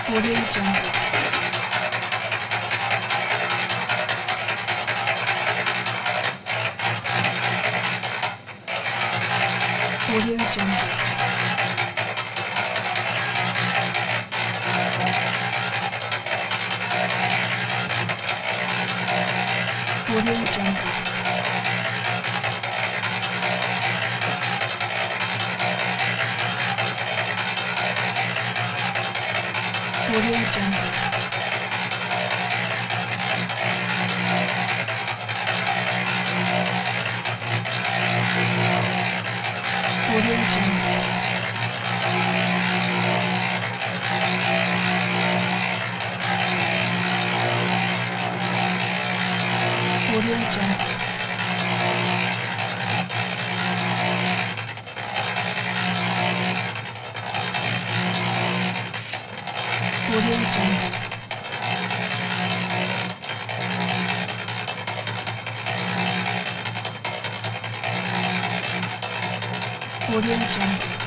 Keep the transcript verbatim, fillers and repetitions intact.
Audio Jungle. Audio Jungle. Audio Jungle. Audio Jungle. Audio Jungle. Audio Jungle. Audio Jungle. Audio Jungle.